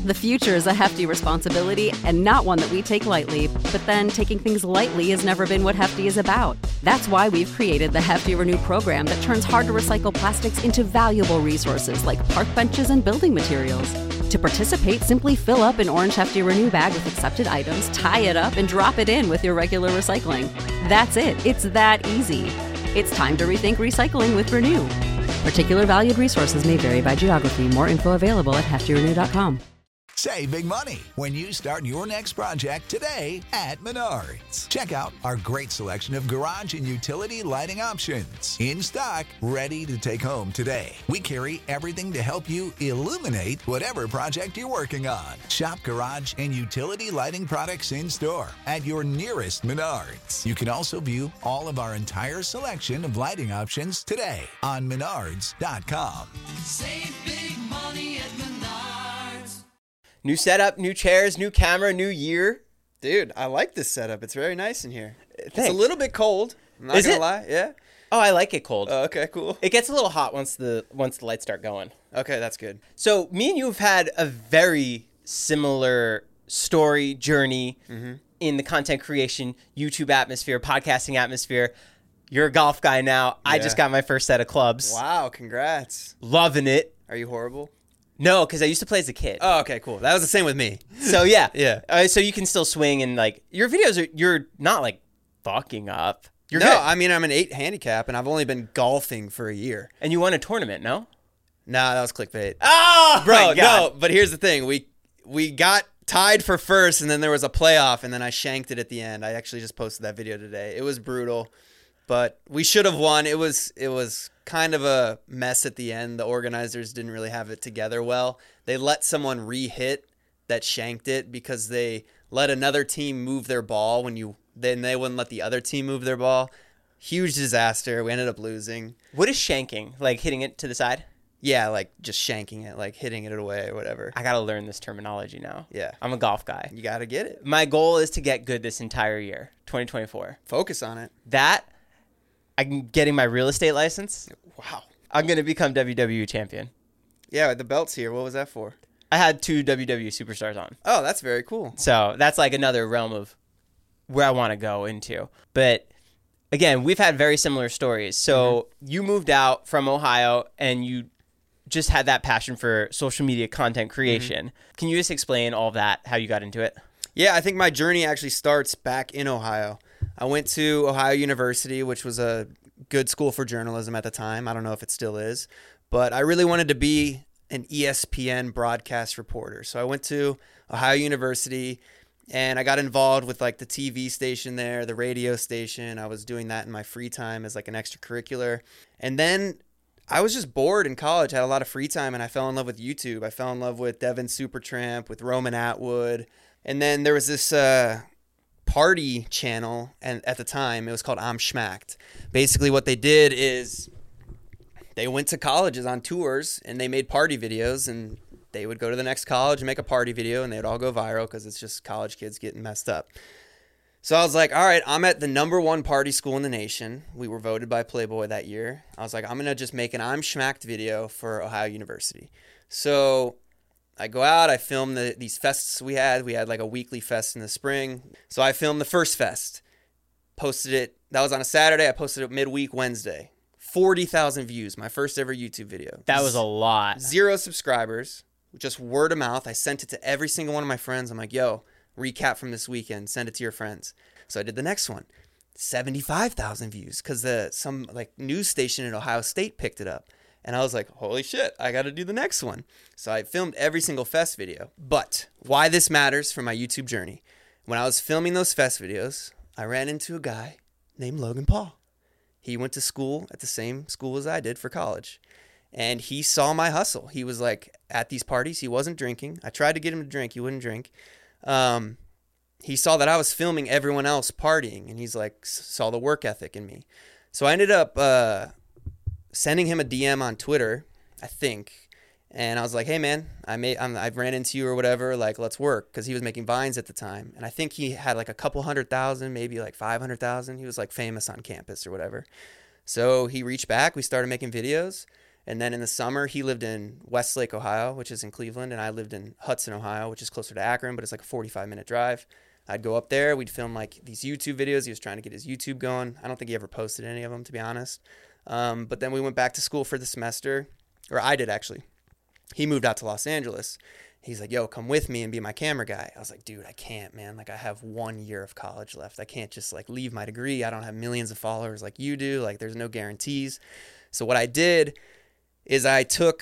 The future is a hefty responsibility and not one that we take lightly, but then taking things lightly has never been what Hefty is about. That's why we've created the Hefty Renew program that turns hard-to-recycle plastics into valuable resources like park benches and building materials. To participate, simply fill up an orange Hefty Renew bag with accepted items, tie it up, and drop it in with your regular recycling. That's it. It's that easy. It's time to rethink recycling with Renew. Particular valued resources may vary by geography. More info available at heftyrenew.com. Save big money when you start your next project today at Menards. Check out our great selection of garage and utility lighting options. In stock, ready to take home today. We carry everything to help you illuminate whatever project you're working on. Shop garage and utility lighting products in store at your nearest Menards. You can also view all of our entire selection of lighting options today on Menards.com. Save big money at Menards. New setup, new chairs, new camera, new year. Dude, I like this setup. It's very nice in here. Thanks. It's a little bit cold. I'm not Is gonna it? lie. Yeah. Oh, I like it cold. Okay, cool. It gets a little hot once the lights start going. Okay, that's good. So me and you have had a very similar story journey in the content creation, YouTube atmosphere, podcasting atmosphere. You're a golf guy now. I just got my first set of clubs. Wow, congrats. Loving it. Are you horrible? No, because I used to play as a kid. Oh, okay, cool. That was the same with me. So yeah. Yeah. So you can still swing and like your videos are, you're not like fucking up. You're no, good. I mean, I'm an 8 handicap, and I've only been golfing for a year. And you won a tournament, no? Nah, that was clickbait. Oh, Bro, no, but here's the thing. We got tied for first, and then there was a playoff, and then I shanked it at the end. I actually just posted that video today. It was brutal, but we should have won. It was kind of a mess at the end. The organizers didn't really have it together well. They let someone re-hit that shanked it because they let another team move their ball then they wouldn't let the other team move their ball. Huge disaster. We ended up losing. What is shanking? Like hitting it to the side? Yeah, like just shanking it, like hitting it away or whatever. I got to learn this terminology now. Yeah. I'm a golf guy. You got to get it. My goal is to get good this entire year, 2024. Focus on it. I'm getting my real estate license. Wow. I'm going to become WWE champion. Yeah, the belt's here. What was that for? I had 2 WWE superstars on. Oh, that's very cool. So that's like another realm of where I want to go into. But again, we've had very similar stories. So you moved out from Ohio and you just had that passion for social media content creation. Can you just explain all of that, how you got into it? Yeah, I think my journey actually starts back in Ohio. I went to Ohio University, which was a good school for journalism at the time. I don't know if it still is, but I really wanted to be an ESPN broadcast reporter. So I went to Ohio University and I got involved with like the TV station there, the radio station. I was doing that in my free time as like an extracurricular. And then I was just bored in college. I had a lot of free time and I fell in love with YouTube. I fell in love with Devin Supertramp, with Roman Atwood. And then there was this party channel, and at the time it was called I'm Schmacked. Basically what they did is they went to colleges on tours and they made party videos, and they would go to the next college and make a party video, and they'd all go viral because it's just college kids getting messed up. So I was like, all right, I'm at the #1 party school in the nation. We were voted by Playboy that year. I was like, I'm going to just make an I'm Schmacked video for Ohio University. So I go out, I film these fests we had. We had like a weekly fest in the spring. So I filmed the first fest, posted it. That was on a Saturday. I posted it midweek Wednesday. 40,000 views, my first ever YouTube video. That was a lot. 0 subscribers, just word of mouth. I sent it to every single one of my friends. I'm like, yo, recap from this weekend, send it to your friends. So I did the next one. 75,000 views because some like news station in Ohio State picked it up. And I was like, holy shit, I got to do the next one. So I filmed every single fest video. But why this matters for my YouTube journey, when I was filming those fest videos, I ran into a guy named Logan Paul. He went to school at the same school as I did for college. And he saw my hustle. He was like at these parties. He wasn't drinking. I tried to get him to drink. He wouldn't drink. He saw that I was filming everyone else partying. And he's like, saw the work ethic in me. So I ended up sending him a DM on Twitter, I think. And I was like, hey, man, I ran into you or whatever. Like, let's work. Because he was making Vines at the time. And I think he had like a couple 100,000, maybe like 500,000. He was like famous on campus or whatever. So he reached back. We started making videos. And then in the summer, he lived in Westlake, Ohio, which is in Cleveland, and I lived in Hudson, Ohio, which is closer to Akron, but it's like a 45-minute drive. I'd go up there. We'd film like these YouTube videos. He was trying to get his YouTube going. I don't think he ever posted any of them, to be honest. But then we went back to school for the semester, or I did actually. He moved out to Los Angeles. He's like, yo, come with me and be my camera guy. I was like, dude, I can't, man. Like, I have 1 year of college left. I can't just like leave my degree. I don't have millions of followers like you do. Like, there's no guarantees. So what I did is I took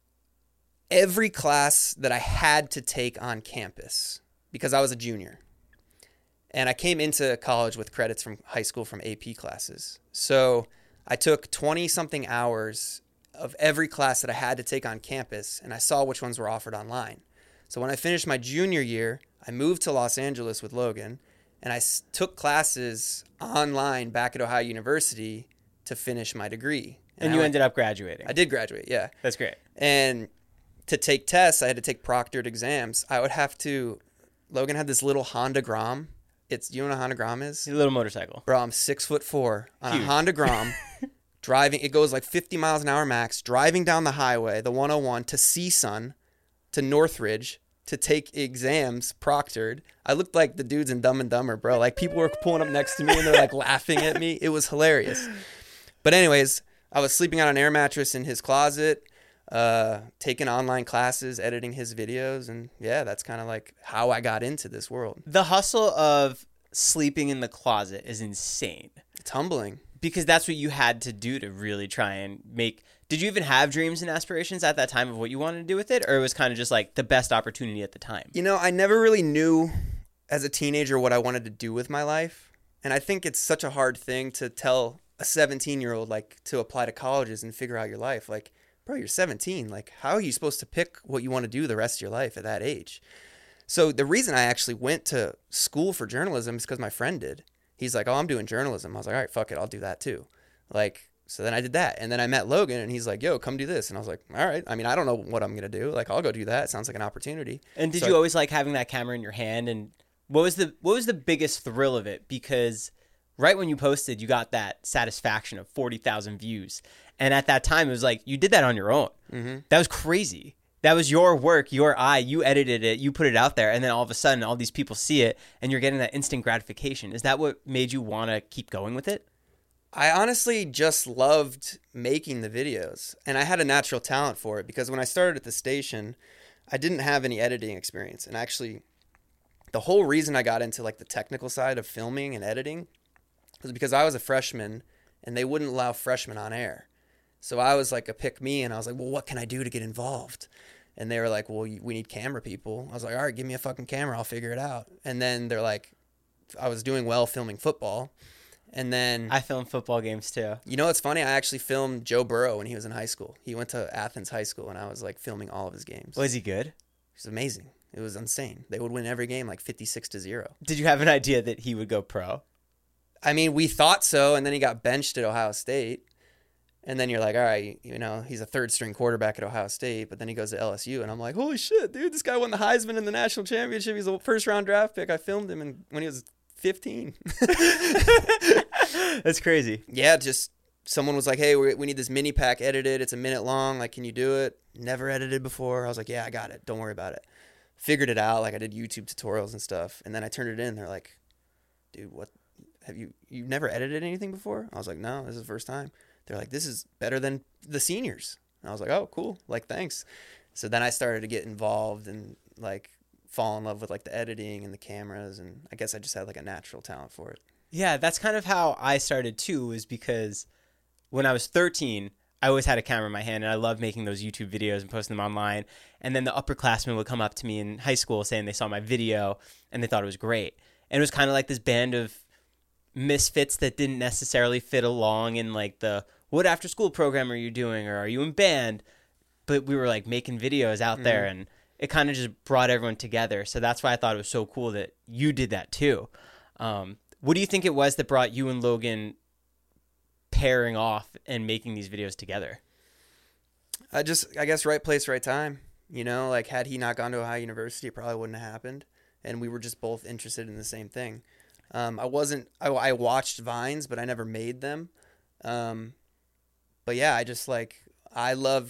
every class that I had to take on campus because I was a junior. And I came into college with credits from high school from AP classes. So I took 20-something hours of every class that I had to take on campus, and I saw which ones were offered online. So when I finished my junior year, I moved to Los Angeles with Logan, and I took classes online back at Ohio University to finish my degree. And you ended up graduating. I did graduate, yeah. That's great. And to take tests, I had to take proctored exams. I would have to, Logan had this little Honda Grom. You know what a Honda Grom is? A little motorcycle. Bro, I'm 6'4" on Huge. a Honda Grom, driving. It goes like 50 miles an hour max, driving down the highway, the 101, to CSUN, to Northridge, to take exams proctored. I looked like the dudes in Dumb and Dumber, bro. Like, people were pulling up next to me and they're like laughing at me. It was hilarious. But anyways, I was sleeping on an air mattress in his closet, taking online classes, editing his videos, and yeah, that's kind of like how I got into this world. The hustle of sleeping in the closet is insane. It's humbling. Because that's what you had to do to really try and make... Did you even have dreams and aspirations at that time of what you wanted to do with it? Or it was kind of just like the best opportunity at the time? You know, I never really knew as a teenager what I wanted to do with my life. And I think it's such a hard thing to tell a 17-year-old, like, to apply to colleges and figure out your life. Like, bro, you're 17. Like, how are you supposed to pick what you want to do the rest of your life at that age? So the reason I actually went to school for journalism is because my friend did. He's like, oh, I'm doing journalism. I was like, all right, fuck it. I'll do that too. Like, so then I did that. And then I met Logan and he's like, yo, come do this. And I was like, all right. I mean, I don't know what I'm going to do. Like, I'll go do that. It sounds like an opportunity. And did you always like having that camera in your hand? And what was the biggest thrill of it? Because right when you posted, you got that satisfaction of 40,000 views. And at that time, it was like, you did that on your own. Mm-hmm. That was crazy. That was your work, your eye. You edited it. You put it out there. And then all of a sudden, all these people see it and you're getting that instant gratification. Is that what made you want to keep going with it? I honestly just loved making the videos. And I had a natural talent for it because when I started at the station, I didn't have any editing experience. And actually, the whole reason I got into like the technical side of filming and editing was because I was a freshman and they wouldn't allow freshmen on air. So I was like a pick me and I was like, well, what can I do to get involved? And they were like, well, we need camera people. I was like, all right, give me a fucking camera. I'll figure it out. And then they're like, I was doing well filming football. And then I filmed football games too. You know what's funny? I actually filmed Joe Burrow when he was in high school. He went to Athens High School and I was like filming all of his games. Was he good? It was amazing. It was insane. They would win every game like 56-0. Did you have an idea that he would go pro? I mean, we thought so. And then he got benched at Ohio State. And then you're like, all right, you know, he's a third-string quarterback at Ohio State, but then he goes to LSU, and I'm like, holy shit, dude, this guy won the Heisman in the national championship. He's a first-round draft pick. I filmed him when he was 15. That's crazy. Yeah, just someone was like, hey, we need this mini pack edited. It's a minute long. Like, can you do it? Never edited before. I was like, yeah, I got it. Don't worry about it. Figured it out. Like, I did YouTube tutorials and stuff, and then I turned it in. They're like, dude, what? Have you've never edited anything before? I was like, no, this is the first time. They're like, this is better than the seniors. And I was like, oh, cool. Like, thanks. So then I started to get involved and, like, fall in love with, like, the editing and the cameras. And I guess I just had, like, a natural talent for it. Yeah, that's kind of how I started, too, was because when I was 13, I always had a camera in my hand, and I loved making those YouTube videos and posting them online. And then the upperclassmen would come up to me in high school saying they saw my video, and they thought it was great. And it was kind of like this band of misfits that didn't necessarily fit along in, like, the what after school program are you doing, or are you in band? But we were like making videos out there, and it kind of just brought everyone together. So that's why I thought it was so cool that you did that too. What do you think it was that brought you and Logan pairing off and making these videos together? I guess right place, right time. You know, like, had he not gone to Ohio University, it probably wouldn't have happened. And we were just both interested in the same thing. I watched Vines, but I never made them. But yeah, I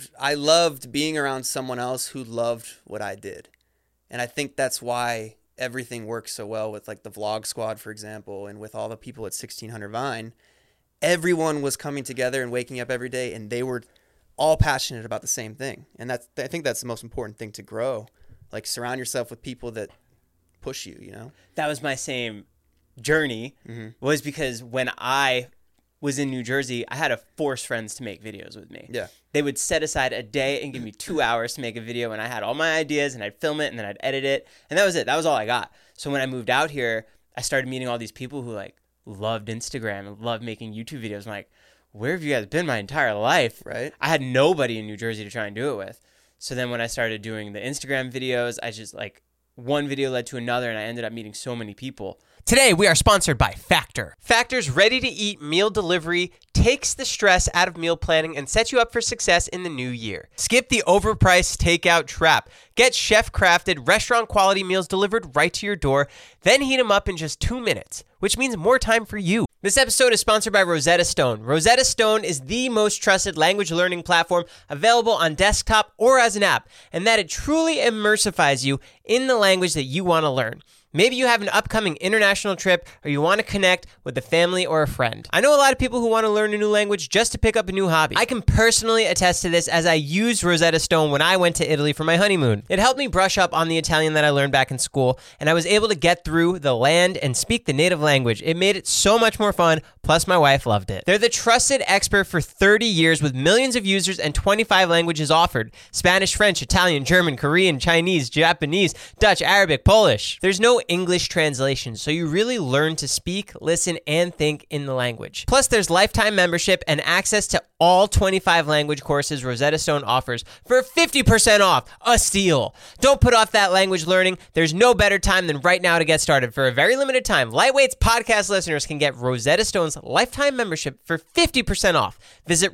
loved being around someone else who loved what I did. And I think that's why everything works so well with like the Vlog Squad, for example, and with all the people at 1600 Vine. Everyone was coming together and waking up every day, and they were all passionate about the same thing. And I think that's the most important thing to grow. Like, surround yourself with people that push you, you know? That was my same journey, was because when I was in New Jersey, I had to force friends to make videos with me. Yeah. They would set aside a day and give me 2 hours to make a video, and I had all my ideas, and I'd film it, and then I'd edit it, and that was it. That was all I got. So when I moved out here, I started meeting all these people who like loved Instagram and loved making YouTube videos. I'm like, where have you guys been my entire life? Right. I had nobody in New Jersey to try and do it with. So then when I started doing the Instagram videos, I just like one video led to another, and I ended up meeting so many people. Today, we are sponsored by Factor. Factor's ready-to-eat meal delivery takes the stress out of meal planning and sets you up for success in the new year. Skip the overpriced takeout trap. Get chef-crafted, restaurant-quality meals delivered right to your door, then heat them up in just 2 minutes, which means more time for you. This episode is sponsored by Rosetta Stone. Rosetta Stone is the most trusted language learning platform available on desktop or as an app, and that it truly immersifies you in the language that you want to learn. Maybe you have an upcoming international trip, or you want to connect with a family or a friend. I know a lot of people who want to learn a new language just to pick up a new hobby. I can personally attest to this as I used Rosetta Stone when I went to Italy for my honeymoon. It helped me brush up on the Italian that I learned back in school, and I was able to get through the land and speak the native language. It made it so much more fun, plus my wife loved it. They're the trusted expert for 30 years with millions of users and 25 languages offered. Spanish, French, Italian, German, Korean, Chinese, Japanese, Dutch, Arabic, Polish. There's no English translation, so you really learn to speak, listen, and think in the language. Plus, there's lifetime membership and access to all 25 language courses Rosetta Stone offers for 50% off. A steal. Don't put off that language learning. There's no better time than right now to get started. For a very limited time, Lightweight's podcast listeners can get Rosetta Stone's lifetime membership for 50% off. Visit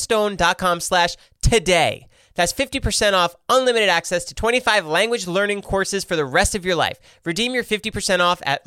rosettastone.com/today. That's 50% off unlimited access to 25 language learning courses for the rest of your life. Redeem your 50% off at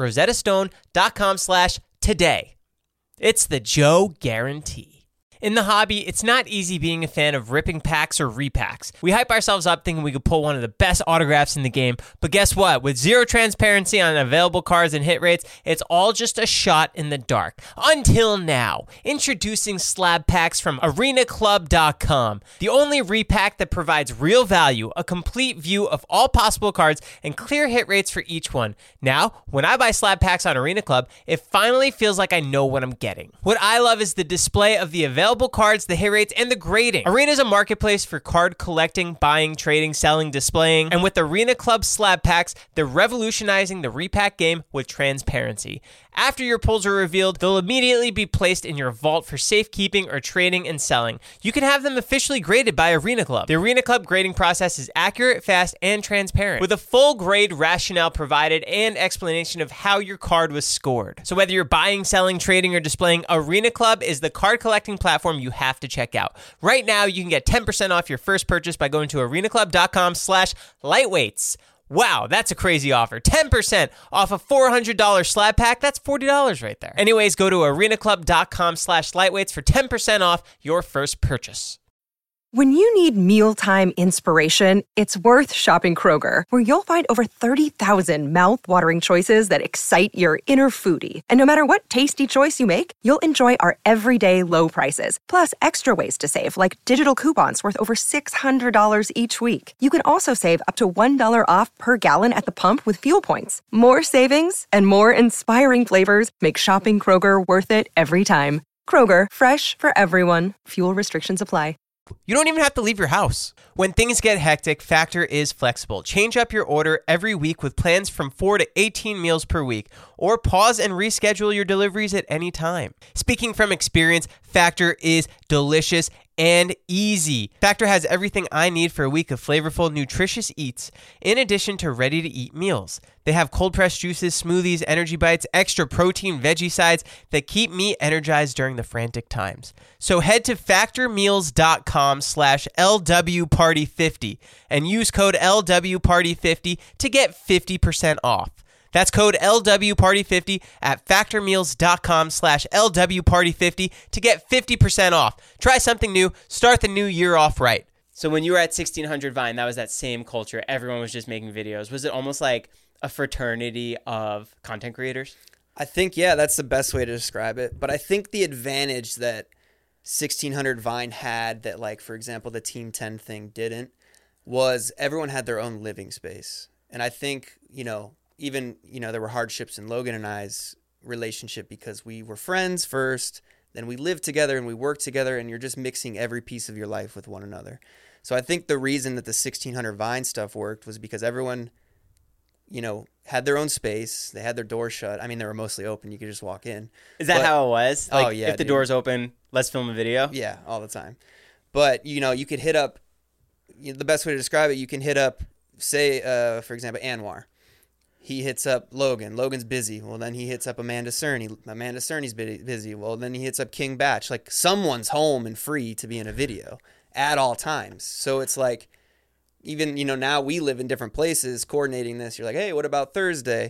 rosettastone.com/today. It's the Joe guarantee. In the hobby, it's not easy being a fan of ripping packs or repacks. We hype ourselves up thinking we could pull one of the best autographs in the game, but guess what? With zero transparency on available cards and hit rates, it's all just a shot in the dark. Until now. Introducing slab packs from arenaclub.com, the only repack that provides real value, a complete view of all possible cards, and clear hit rates for each one. Now, when I buy slab packs on Arena Club, it finally feels like I know what I'm getting. What I love is the display of the available cards, the hit rates, and the grading. Arena is a marketplace for card collecting, buying, trading, selling, displaying, and with Arena Club slab packs, they're revolutionizing the repack game with transparency. After your pulls are revealed, they'll immediately be placed in your vault for safekeeping or trading and selling. You can have them officially graded by Arena Club. The Arena Club grading process is accurate, fast, and transparent, with a full grade rationale provided and explanation of how your card was scored. So whether you're buying, selling, trading, or displaying, Arena Club is the card collecting platform you have to check out. Right now, you can get 10% off your first purchase by going to arenaclub.com/lightweights. Wow, that's a crazy offer. 10% off a $400 slab pack. That's $40 right there. Anyways, go to arenaclub.com/lightweights for 10% off your first purchase. When you need mealtime inspiration, it's worth shopping Kroger, where you'll find over 30,000 mouth-watering choices that excite your inner foodie. And no matter what tasty choice you make, you'll enjoy our everyday low prices, plus extra ways to save, like digital coupons worth over $600 each week. You can also save up to $1 off per gallon at the pump with fuel points. More savings and more inspiring flavors make shopping Kroger worth it every time. Kroger, fresh for everyone. Fuel restrictions apply. You don't even have to leave your house. When things get hectic, Factor is flexible. Change up your order every week with plans from 4 to 18 meals per week, or pause and reschedule your deliveries at any time. Speaking from experience, Factor is delicious and easy. Factor has everything I need for a week of flavorful, nutritious eats, in addition to ready-to-eat meals. They have cold-pressed juices, smoothies, energy bites, extra protein veggie sides that keep me energized during the frantic times. So head to factormeals.com/LWParty50 and use code LWParty50 to get 50% off. That's code LWParty50 at factormeals.com/LWParty50 to get 50% off. Try something new. Start the new year off right. So when you were at 1600 Vine, that was that same culture. Everyone was just making videos. Was it almost like a fraternity of content creators? I think, yeah, that's the best way to describe it. But I think the advantage that 1600 Vine had that, like, for example, the Team 10 thing didn't, was everyone had their own living space. And I think, even, there were hardships in Logan and I's relationship because we were friends first, then we lived together and we worked together, and you're just mixing every piece of your life with one another. So I think the reason that the 1600 Vine stuff worked was because everyone, had their own space. They had their door shut. I mean, they were mostly open. You could just walk in. Is that how it was? Like, oh, yeah. If the door's open, let's film a video? Yeah, all the time. But, you could hit up, the best way to describe it, you can hit up, say, for example, Anwar. He hits up Logan. Logan's busy. Well, then he hits up Amanda Cerny. Amanda Cerny's busy. Well, then he hits up King Batch. Like, someone's home and free to be in a video at all times. So it's like, even, now we live in different places coordinating this. You're like, hey, what about Thursday?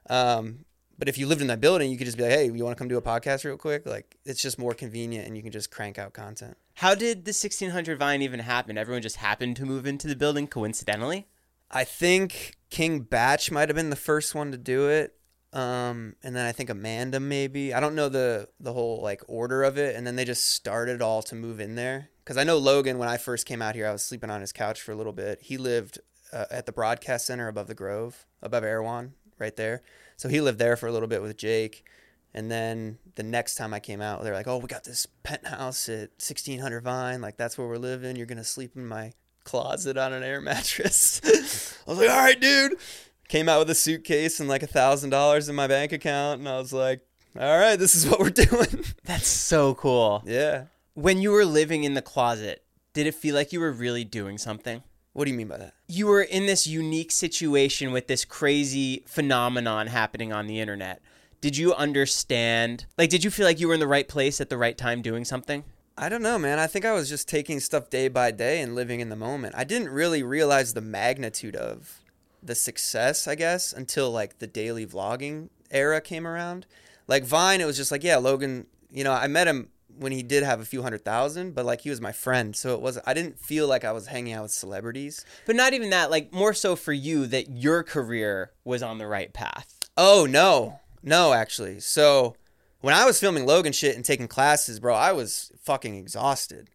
But if you lived in that building, you could just be like, hey, you want to come do a podcast real quick? Like, it's just more convenient and you can just crank out content. How did the 1600 Vine even happen? Everyone just happened to move into the building coincidentally? I think King Batch might have been the first one to do it. And then I think Amanda maybe. I don't know the whole like order of it. And then they just started all to move in there. Because I know Logan, when I first came out here, I was sleeping on his couch for a little bit. He lived at the broadcast center above the Grove, above Erewhon, right there. So he lived there for a little bit with Jake. And then the next time I came out, they're like, oh, we got this penthouse at 1600 Vine. Like, that's where we're living. You're going to sleep in my closet on an air mattress. I was like, all right, dude. Came out with a suitcase and like $1,000 in my bank account. And I was like, all right, this is what we're doing. That's so cool. Yeah. When you were living in the closet, did it feel like you were really doing something? What do you mean by that? You were in this unique situation with this crazy phenomenon happening on the internet. Did you understand? Like, did you feel like you were in the right place at the right time doing something? I don't know, man. I think I was just taking stuff day by day and living in the moment. I didn't really realize the magnitude of the success, I guess, until like the daily vlogging era came around. Like Vine, it was just like, yeah, Logan, I met him when he did have a few 100,000, but like he was my friend. So I didn't feel like I was hanging out with celebrities. But not even that, like more so for you that your career was on the right path. Oh, no, actually. So when I was filming Logan shit and taking classes, bro, I was fucking exhausted.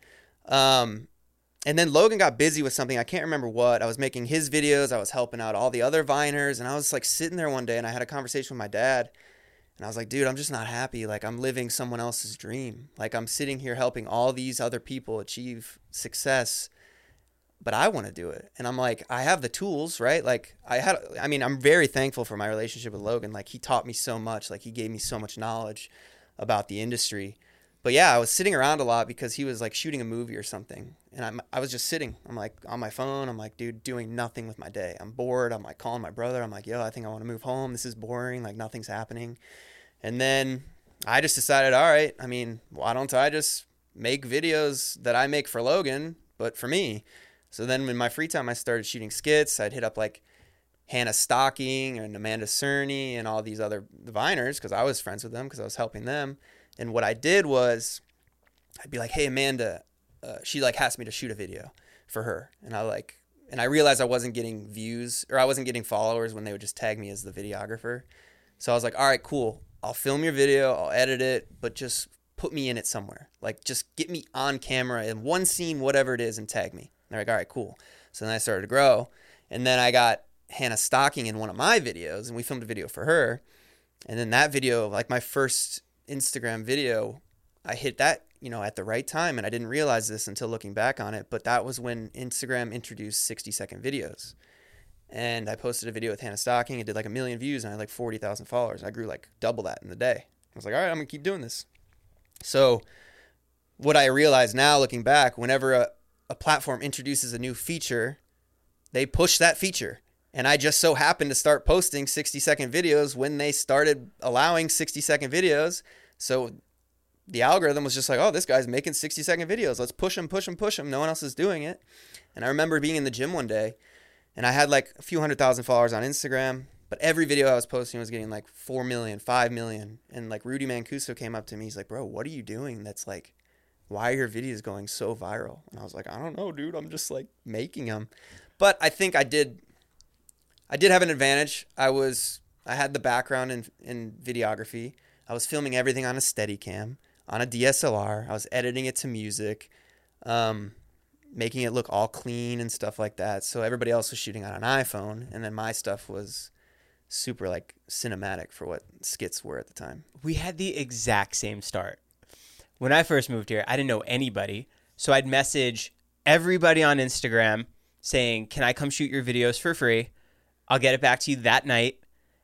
And then Logan got busy with something. I can't remember what. I was making his videos. I was helping out all the other Viners. And I was like sitting there one day and I had a conversation with my dad. And I was like, dude, I'm just not happy. Like, I'm living someone else's dream. Like, I'm sitting here helping all these other people achieve success, but I want to do it. And I'm like, I have the tools, right? Like, I'm very thankful for my relationship with Logan. Like, he taught me so much. Like, he gave me so much knowledge about the industry. But yeah, I was sitting around a lot because he was like shooting a movie or something. And I was just sitting. I'm like on my phone. I'm like, dude, doing nothing with my day. I'm bored. I'm like calling my brother. I'm like, yo, I think I want to move home. This is boring. Like, nothing's happening. And then I just decided, all right, I mean, why don't I just make videos that I make for Logan, but for me? So then in my free time, I started shooting skits. I'd hit up like Hannah Stocking and Amanda Cerny and all these other Viners because I was friends with them because I was helping them. And what I did was I'd be like, hey, Amanda, she like asked me to shoot a video for her. And I realized I wasn't getting views or I wasn't getting followers when they would just tag me as the videographer. So I was like, all right, cool. I'll film your video, I'll edit it, but just put me in it somewhere. Like, just get me on camera in one scene, whatever it is, and tag me. And they're like, all right, cool. So then I started to grow. And then I got Hannah Stocking in one of my videos, and we filmed a video for her. And then that video, like my first Instagram video, I hit that, at the right time. And I didn't realize this until looking back on it, but that was when Instagram introduced 60-second videos. And I posted a video with Hannah Stocking. It did like 1 million views and I had like 40,000 followers. I grew like double that in the day. I was like, all right, I'm going to keep doing this. So what I realize now looking back, whenever a platform introduces a new feature, they push that feature. And I just so happened to start posting 60-second videos when they started allowing 60-second videos. So the algorithm was just like, oh, this guy's making 60-second videos. Let's push him. No one else is doing it. And I remember being in the gym one day, and I had like a few 100,000 followers on Instagram, But every video I was posting was getting like 4 million, 5 million. And like Rudy Mancuso came up to me. He's like, bro, what are you doing? That's like, why are your videos going so viral? And I was like, I don't know, dude. I'm just like making them. But I think I did have an advantage. I had the background in videography. I was filming everything on a Steadicam, on a DSLR. I was editing it to music, making it look all clean and stuff like that. So everybody else was shooting on an iPhone, and then my stuff was super like cinematic for what skits were at the time. We had the exact same start. When I first moved here, I didn't know anybody. So I'd message everybody on Instagram saying, can I come shoot your videos for free? I'll get it back to you that night.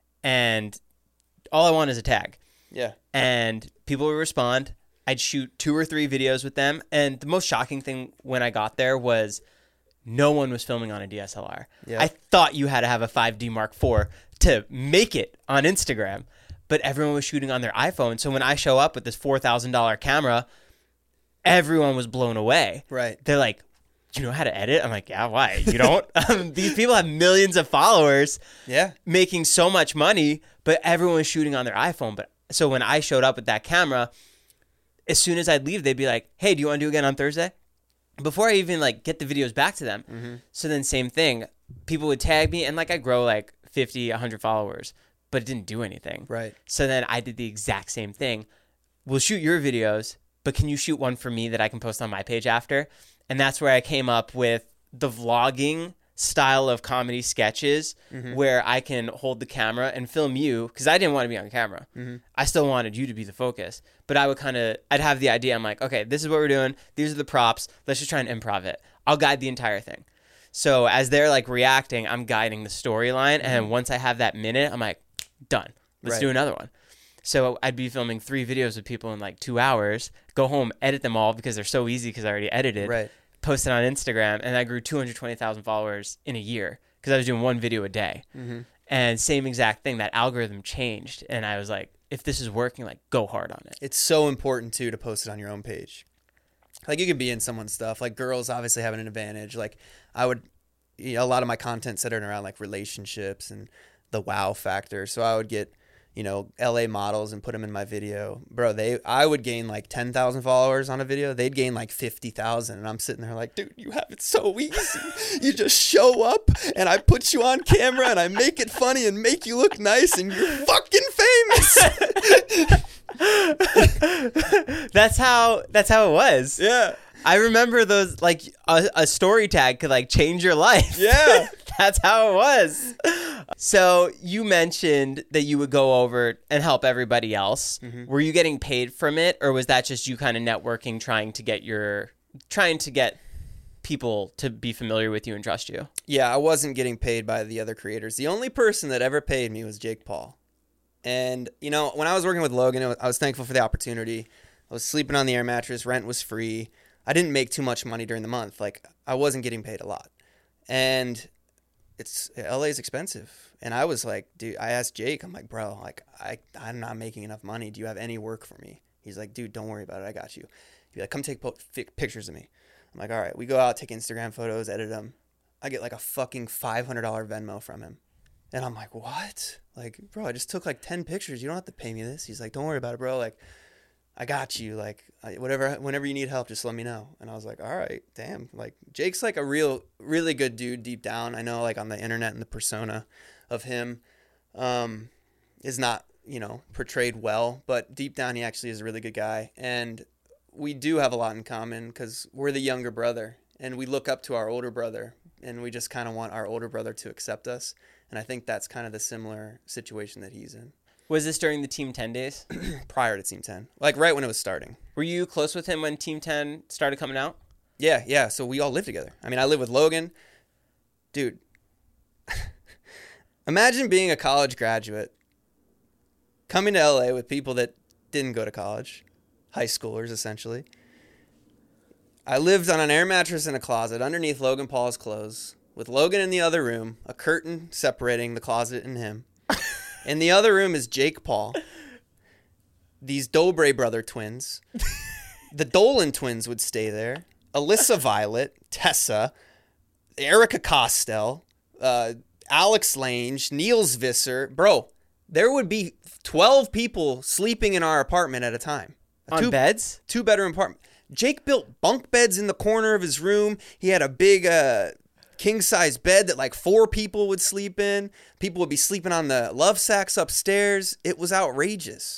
And all I want is a tag. Yeah. And people would respond. I'd shoot 2 or 3 videos with them. And the most shocking thing when I got there was no one was filming on a DSLR. Yeah. I thought you had to have a 5D Mark IV to make it on Instagram. But everyone was shooting on their iPhone. So when I show up with this $4,000 camera, everyone was blown away. Right. They're like, you know how to edit? I'm like, yeah, why? You don't? These people have millions of followers. Yeah. Making so much money, but everyone was shooting on their iPhone. But so when I showed up with that camera, as soon as I'd leave, they'd be like, hey, do you want to do it again on Thursday? Before I even like get the videos back to them. Mm-hmm. So then same thing. People would tag me and like I grow like 50, 100 followers, but it didn't do anything. Right. So then I did the exact same thing. We'll shoot your videos, but can you shoot one for me that I can post on my page after? And that's where I came up with the vlogging style of comedy sketches where I can hold the camera and film you because I didn't want to be on camera. I still wanted you to be the focus, but I'd have the idea. I'm like, okay, this is what we're doing. These are the props. Let's just try and improv it. I'll guide the entire thing. So as they're like reacting, I'm guiding the storyline. And once I have that minute, I'm like, done. Let's do another one. So I'd be filming 3 videos with people in like 2 hours, go home, edit them all because they're so easy because I already edited, post it on Instagram, and I grew 220,000 followers in a year because I was doing 1 video a day. And same exact thing, that algorithm changed. And I was like, if this is working, like go hard on it. It's so important too to post it on your own page. Like you could be in someone's stuff. Like girls obviously have an advantage. Like I would, a lot of my content centered around like relationships and the wow factor. So I would get, LA models and put them in my video. Bro, I would gain like 10,000 followers on a video. They'd gain like 50,000. And I'm sitting there like, dude, you have it so easy. You just show up and I put you on camera and I make it funny and make you look nice and you're fucking famous. That's how it was. Yeah. I remember those, like a story tag could like change your life. Yeah. That's how it was. So you mentioned that you would go over and help everybody else. Were you getting paid from it, or was that just you kind of networking, trying to get people to be familiar with you and trust you? Yeah, I wasn't getting paid by the other creators. The only person that ever paid me was Jake Paul. And, when I was working with Logan, I was thankful for the opportunity. I was sleeping on the air mattress. Rent was free. I didn't make too much money during the month. Like, I wasn't getting paid a lot. And LA is expensive. And I was like, dude, I asked Jake, I'm like, bro, like, I'm not making enough money. Do you have any work for me? He's like, dude, don't worry about it. I got you. He'd be like, come take pictures of me. I'm like, all right. We go out, take Instagram photos, edit them. I get like a fucking $500 Venmo from him. And I'm like, what? Like, bro, I just took like 10 pictures. You don't have to pay me this. He's like, don't worry about it, bro. Like, I got you. Like, whenever you need help, just let me know. And I was like, all right, damn. Like, Jake's like a really good dude deep down. I know, like, on the internet and the persona of him is not, portrayed well. But deep down, he actually is a really good guy. And we do have a lot in common because we're the younger brother. And we look up to our older brother. And we just kind of want our older brother to accept us. And I think that's kind of the similar situation that he's in. Was this during the Team 10 days? Prior to Team 10. Like right when it was starting. Were you close with him when Team 10 started coming out? Yeah. So we all lived together. I mean, I live with Logan. Dude, imagine being a college graduate, coming to LA with people that didn't go to college, high schoolers essentially. I lived on an air mattress in a closet underneath Logan Paul's clothes, with Logan in the other room, a curtain separating the closet and him. In the other room is Jake Paul, these Dobre brother twins. The Dolan twins would stay there. Alyssa Violet, Tessa, Erica Costel, Alex Lange, Niels Visser. Bro, there would be 12 people sleeping in our apartment at a time. On beds? 2-bedroom apartment. Jake built bunk beds in the corner of his room. He had a big king-size bed that like 4 people would sleep in. People would be sleeping on the love sacks upstairs. It was outrageous.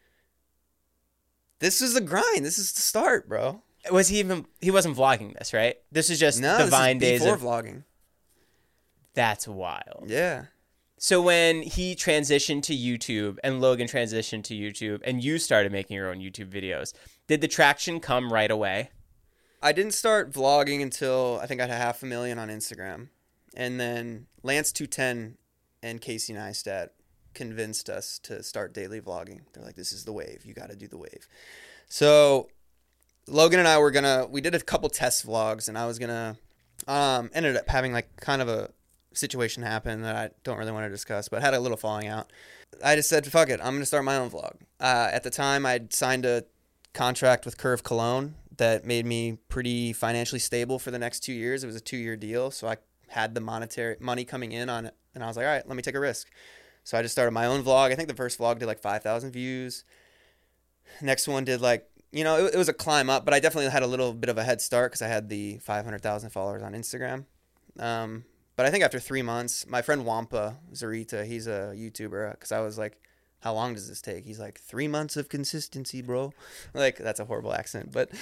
This is the grind. This is the start, bro. He wasn't vlogging this, right? This is just the Vine days before of vlogging. That's wild. Yeah. So when he transitioned to YouTube and Logan transitioned to YouTube and you started making your own YouTube videos, did the traction come right away? I didn't start vlogging until I think I had 500,000 on Instagram. And then Lance 210 and Casey Neistat convinced us to start daily vlogging. They're like, this is the wave. You got to do the wave. So Logan and I we did a couple test vlogs, and I was going to, ended up having like kind of a situation happen that I don't really want to discuss, but had a little falling out. I just said, fuck it, I'm going to start my own vlog. At the time, I'd signed a contract with Curve Cologne that made me pretty financially stable for the next 2 years. It was a 2-year deal, so I had the money coming in on it, and I was like, all right, let me take a risk. So I just started my own vlog. I think the first vlog did like 5,000 views. Next one did like, it was a climb up, but I definitely had a little bit of a head start because I had the 500,000 followers on Instagram. But I think after 3 months, my friend Wampa Zarita, he's a YouTuber, because I was like, how long does this take? He's like, 3 months of consistency, bro. Like, that's a horrible accent, but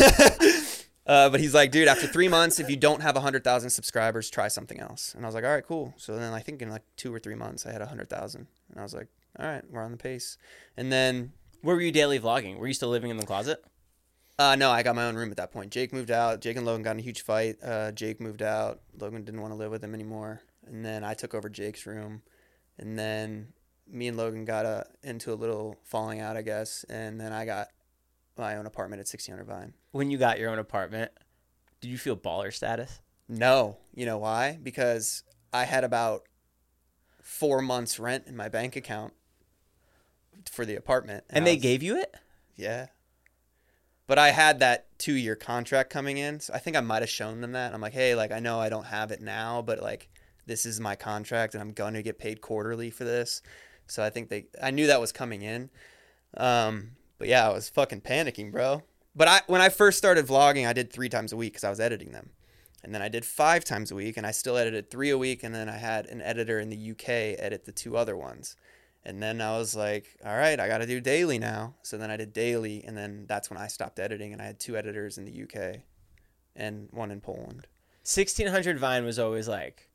but he's like, dude, after 3 months, if you don't have 100,000 subscribers, try something else. And I was like, all right, cool. So then I think in like 2 or 3 months, I had 100,000. And I was like, all right, we're on the pace. And then... Where were you daily vlogging? Were you still living in the closet? No, I got my own room at that point. Jake moved out. Jake and Logan got in a huge fight. Jake moved out. Logan didn't want to live with him anymore. And then I took over Jake's room. And then me and Logan got into a little falling out, I guess. And then I got my own apartment at 1600 Vine. When you got your own apartment, did you feel baller status? No. You know why? Because I had about 4 months rent in my bank account for the apartment. And they gave you it? Yeah. But I had that 2-year contract coming in. So I think I might have shown them that. I'm like, hey, like, I know I don't have it now, but like, this is my contract and I'm going to get paid quarterly for this. So I think I knew that was coming in. But yeah, I was fucking panicking, bro. But when I first started vlogging, I did 3 times a week because I was editing them. And then I did 5 times a week, and I still edited 3 a week. And then I had an editor in the UK edit the 2 other ones. And then I was like, all right, I got to do daily now. So then I did daily, and then that's when I stopped editing, and I had 2 editors in the UK and 1 in Poland. 1600 Vine was always like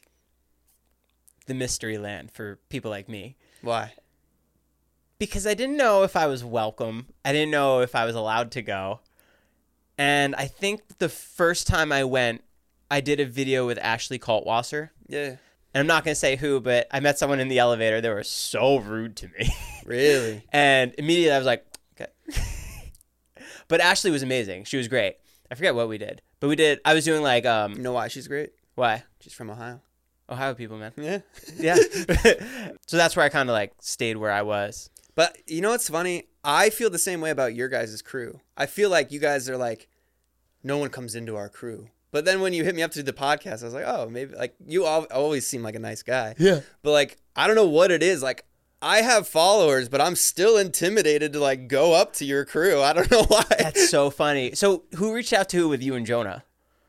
the mystery land for people like me. Why? Because I didn't know if I was welcome. I didn't know if I was allowed to go. And I think the first time I went, I did a video with Ashley Kaltwasser. Yeah. And I'm not going to say who, but I met someone in the elevator. They were so rude to me. Really? And immediately I was like, okay. But Ashley was amazing. She was great. I forget what we did. But I was doing like... You know why she's great? Why? She's from Ohio. Ohio people, man. Yeah. Yeah. So that's where I kind of like stayed where I was. But you know what's funny? I feel the same way about your guys' crew. I feel like you guys are like, no one comes into our crew. But then when you hit me up to the podcast, I was like, oh, maybe, like, you always seem like a nice guy. Yeah. But, like, I don't know what it is. Like, I have followers, but I'm still intimidated to, like, go up to your crew. I don't know why. That's so funny. So who reached out to with you and Jonah?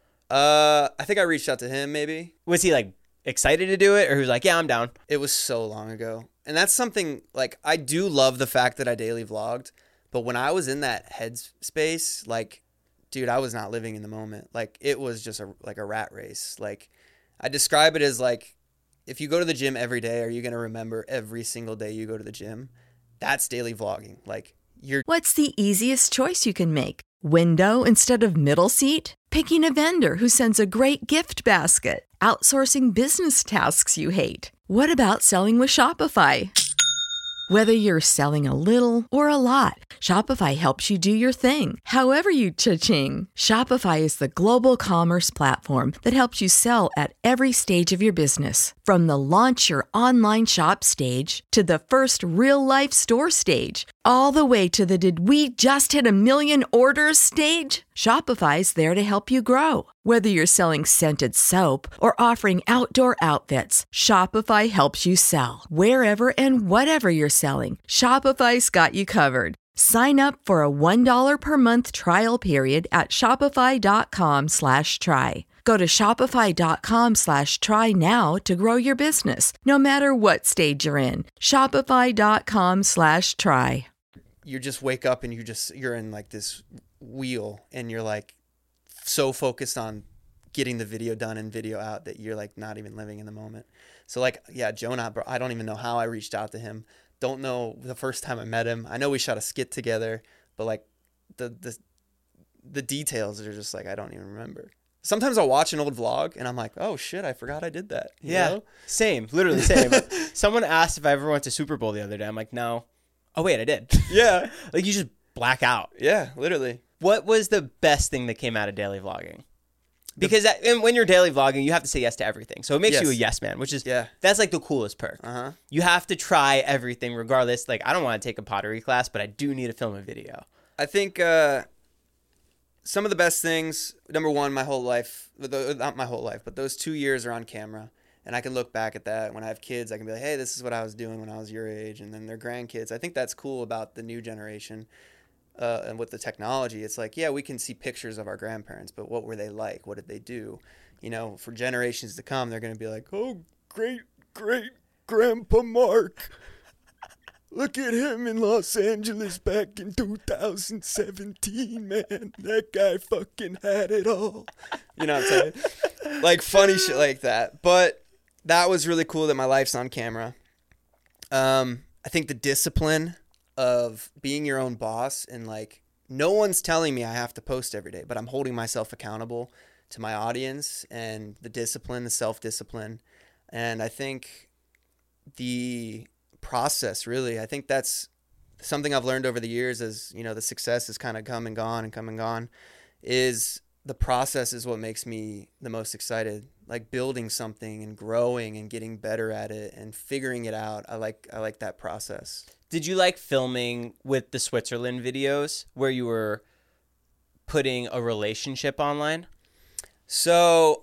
I think I reached out to him, maybe. Was he, like, excited to do it? Or he was like, yeah, I'm down? It was so long ago. And that's something, like, I do love the fact that I daily vlogged. But when I was in that headspace, like... Dude, I was not living in the moment. Like, it was just a rat race. Like, I describe it as like, if you go to the gym every day, are you going to remember every single day you go to the gym? That's daily vlogging. Like, What's the easiest choice you can make? Window instead of middle seat? Picking a vendor who sends a great gift basket? Outsourcing business tasks you hate? What about selling with Shopify? Whether you're selling a little or a lot, Shopify helps you do your thing, however you cha-ching. Shopify is the global commerce platform that helps you sell at every stage of your business. From the launch your online shop stage to the first real-life store stage, all the way to the did we just hit a million orders stage. Shopify's there to help you grow. Whether you're selling scented soap or offering outdoor outfits, Shopify helps you sell. Wherever and whatever you're selling, Shopify's got you covered. Sign up for a $1 per month trial period at shopify.com/try. Go to shopify.com/try now to grow your business, no matter what stage you're in. Shopify.com/try. You just wake up and you're in like this wheel and you're like so focused on getting the video done and video out that you're like not even living in the moment. So like, yeah, Jonah, bro, I don't even know how I reached out to him. Don't know the first time I met him. I know we shot a skit together, but like the details are just like, I don't even remember. Sometimes I'll watch an old vlog and I'm like, oh shit, I forgot I did that. You know? Same, literally same. Someone asked if I ever went to Super Bowl the other day. I'm like, no. Oh wait, I did. Yeah. Like you just black out. Yeah, literally. What was the best thing that came out of daily vlogging? Because when you're daily vlogging, you have to say yes to everything. So it makes you a yes man, which is, that's like the coolest perk. Uh-huh. You have to try everything regardless. Like, I don't want to take a pottery class, but I do need to film a video. I think some of the best things, number one, my whole life, not my whole life, but those 2 years are on camera. And I can look back at that. When I have kids, I can be like, hey, this is what I was doing when I was your age. And then their grandkids. I think that's cool about the new generation. And with the technology, it's like, yeah, we can see pictures of our grandparents, but what were they like? What did they do? You know, for generations to come, they're going to be like, oh, great grandpa Mark. Look at him in Los Angeles back in 2017, man. That guy fucking had it all. You know what I'm saying? Like funny shit like that. But that was really cool that my life's on camera. I think the discipline of being your own boss and like no one's telling me I have to post every day, but I'm holding myself accountable to my audience and the discipline, the self-discipline. And I think the process, really, I think that's something I've learned over the years as, you know, the success has kind of come and gone, is the process is what makes me the most excited. Like building something and growing and getting better at it and figuring it out. I like that process. Did you like filming with the Switzerland videos where you were putting a relationship online? So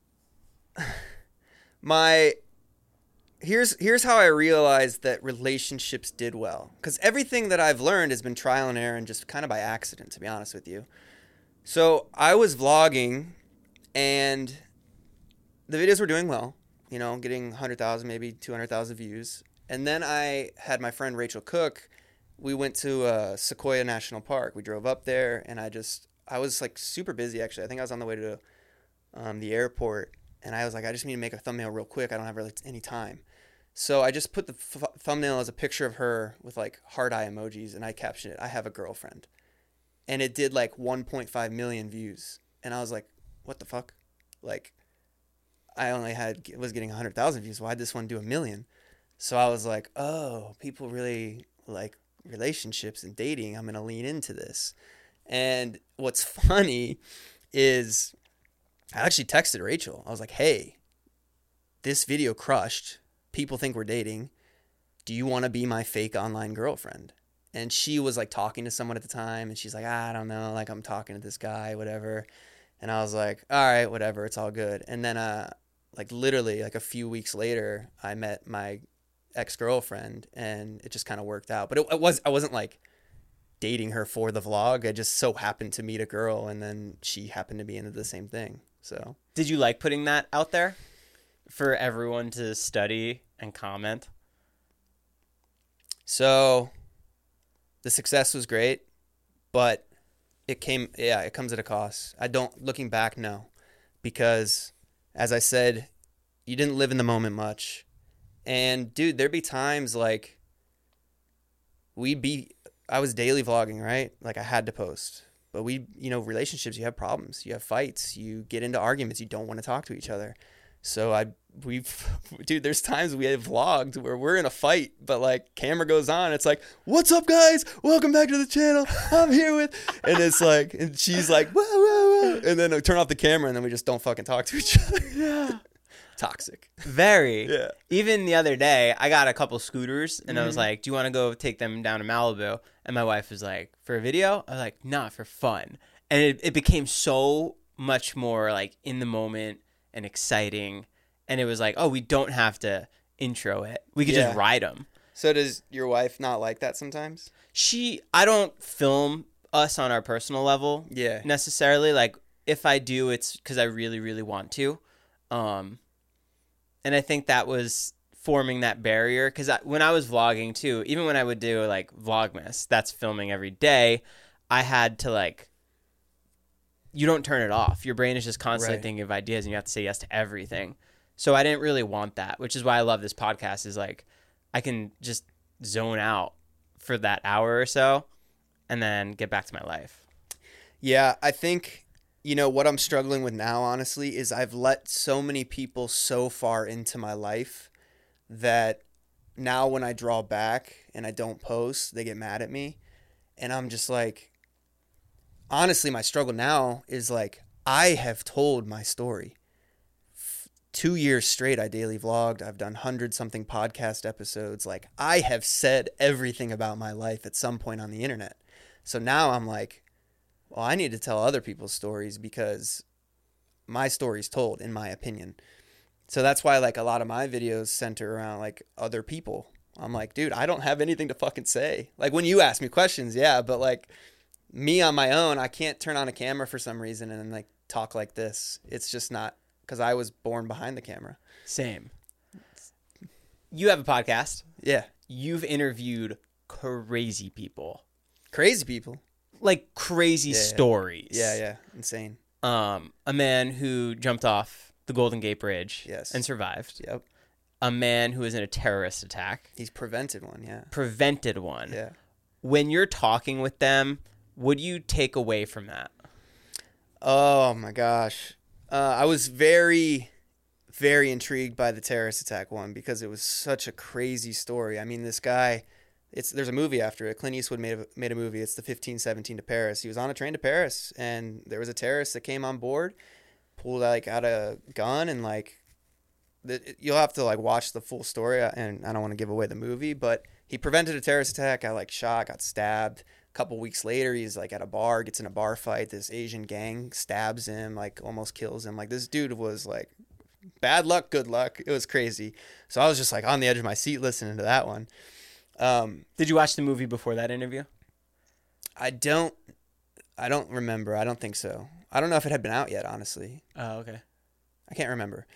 here's how I realized that relationships did well. Because everything that I've learned has been trial and error and just kind of by accident, to be honest with you. So I was vlogging and the videos were doing well, you know, getting 100,000, maybe 200,000 views. And then I had my friend Rachel Cook. We went to Sequoia National Park. We drove up there, and I was like super busy actually. I think I was on the way to the airport, and I was like, I just need to make a thumbnail real quick. I don't have really any time. So I just put the thumbnail as a picture of her with like heart eye emojis, and I captioned it, I have a girlfriend. And it did like 1.5 million views. And I was like, what the fuck? Like, I only was getting 100,000 views. Why'd this one do 1 million? So I was like, oh, people really like relationships and dating. I'm going to lean into this. And what's funny is I actually texted Rachel. I was like, hey, this video crushed. People think we're dating. Do you want to be my fake online girlfriend? And she was like talking to someone at the time. And she's like, I don't know. Like I'm talking to this guy, whatever. And I was like, all right, whatever. It's all good. And then like literally like a few weeks later, I met my ex-girlfriend and it just kind of worked out. But I wasn't like dating her for the vlog. I just so happened to meet a girl and then she happened to be into the same thing. So did you like putting that out there for everyone to study and comment? So the success was great, but it comes at a cost. Looking back, no, because as I said, you didn't live in the moment much. And dude, there'd be times like I was daily vlogging, right? Like I had to post, but relationships, you have problems, you have fights, you get into arguments, you don't want to talk to each other. So dude, there's times we have vlogged where we're in a fight, but like camera goes on. It's like, what's up guys? Welcome back to the channel. I'm here with, and it's like, and she's like, whoa, whoa, whoa. And then I turn off the camera and then we just don't fucking talk to each other. Yeah. Toxic. Very. Yeah. Even the other day, I got a couple scooters and I was like, do you want to go take them down to Malibu? And my wife was like, for a video? I was like, nah, for fun. And it became so much more like in the moment and exciting. And it was like, oh, we don't have to intro it. We could just ride them. So does your wife not like that sometimes? I don't film us on our personal level necessarily. Like if I do, it's because I really, really want to. And I think that was forming that barrier because when I was vlogging too, even when I would do like Vlogmas, that's filming every day, I had to like, you don't turn it off. Your brain is just constantly thinking of ideas and you have to say yes to everything. So I didn't really want that, which is why I love this podcast is like, I can just zone out for that hour or so and then get back to my life. Yeah, I think, what I'm struggling with now, honestly, is I've let so many people so far into my life that now when I draw back and I don't post, they get mad at me. And I'm just like, honestly, my struggle now is like, I have told my story. 2 years straight, I daily vlogged. I've done 100-something podcast episodes. Like, I have said everything about my life at some point on the internet. So now I'm like, well, I need to tell other people's stories because my story's told, in my opinion. So that's why, like, a lot of my videos center around, like, other people. I'm like, dude, I don't have anything to fucking say. Like, when you ask me questions, yeah, but, like, me on my own, I can't turn on a camera for some reason and, like, talk like this. It's just not, because I was born behind the camera. Same. You have a podcast. Yeah. You've interviewed crazy people. Crazy people? Like, crazy stories. Yeah. Insane. A man who jumped off the Golden Gate Bridge and survived. Yep. A man who was in a terrorist attack. He's prevented one, yeah. Prevented one. Yeah. When you're talking with them, what do you take away from that? Oh, my gosh. I was very, very intrigued by the terrorist attack one because it was such a crazy story. I mean, this guy, there's a movie after it. Clint Eastwood made a movie. It's the 1517 to Paris. He was on a train to Paris, and there was a terrorist that came on board, pulled like out a gun, and like you'll have to like watch the full story. And I don't want to give away the movie, but he prevented a terrorist attack. Got like shot, got stabbed. A couple weeks later, he's like at a bar, gets in a bar fight. This Asian gang stabs him, like almost kills him. Like this dude was like bad luck, good luck. It was crazy. So I was just like on the edge of my seat listening to that one. Did you watch the movie before that interview? I don't remember. I don't think so. I don't know if it had been out yet, honestly. Oh, okay. I can't remember.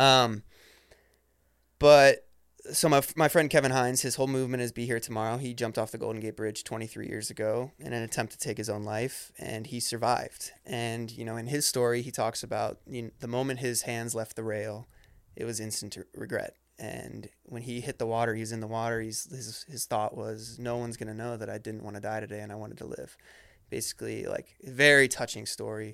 But so my friend Kevin Hines, his whole movement is Be Here Tomorrow. He jumped off the Golden Gate Bridge 23 years ago in an attempt to take his own life, and he survived. And, in his story, he talks about the moment his hands left the rail, it was instant regret. And when he hit the water, he was in the water. His thought was, no one's going to know that I didn't want to die today and I wanted to live. Basically, like, very touching story.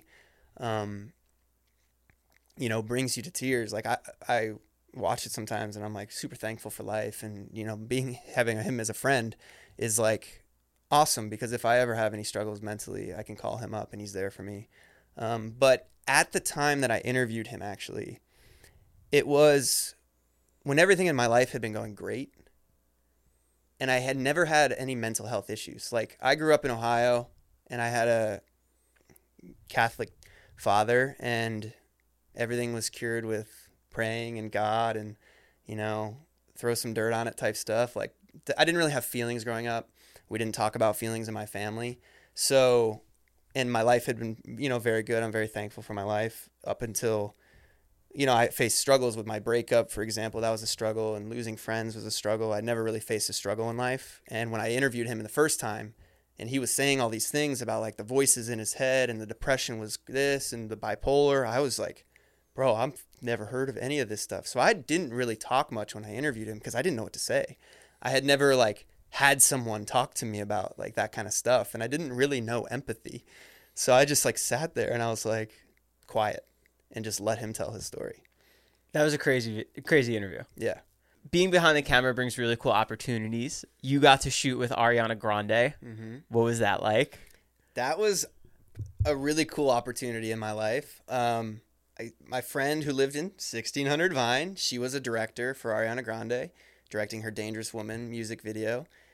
Brings you to tears. Like, I watch it sometimes and I'm like super thankful for life. And, having him as a friend is like awesome because if I ever have any struggles mentally, I can call him up and he's there for me. But at the time that I interviewed him, actually, it was when everything in my life had been going great and I had never had any mental health issues. Like, I grew up in Ohio and I had a Catholic father and everything was cured with praying and God and, throw some dirt on it type stuff. Like, I didn't really have feelings growing up. We didn't talk about feelings in my family. So, and my life had been, very good. I'm very thankful for my life up until, I faced struggles with my breakup, for example. That was a struggle, and losing friends was a struggle. I'd never really faced a struggle in life. And when I interviewed him the first time, and he was saying all these things about like the voices in his head and the depression was this and the bipolar, I was like, bro, I've never heard of any of this stuff. So I didn't really talk much when I interviewed him because I didn't know what to say. I had never like had someone talk to me about like that kind of stuff, and I didn't really know empathy. So I just like sat there and I was like quiet and just let him tell his story. That was a crazy interview. Yeah. Being behind the camera brings really cool opportunities. You got to shoot with Ariana Grande. Mm-hmm. What was that like? That was a really cool opportunity in my life. My friend who lived in 1600 Vine, she was a director for Ariana Grande, directing her Dangerous Woman music video.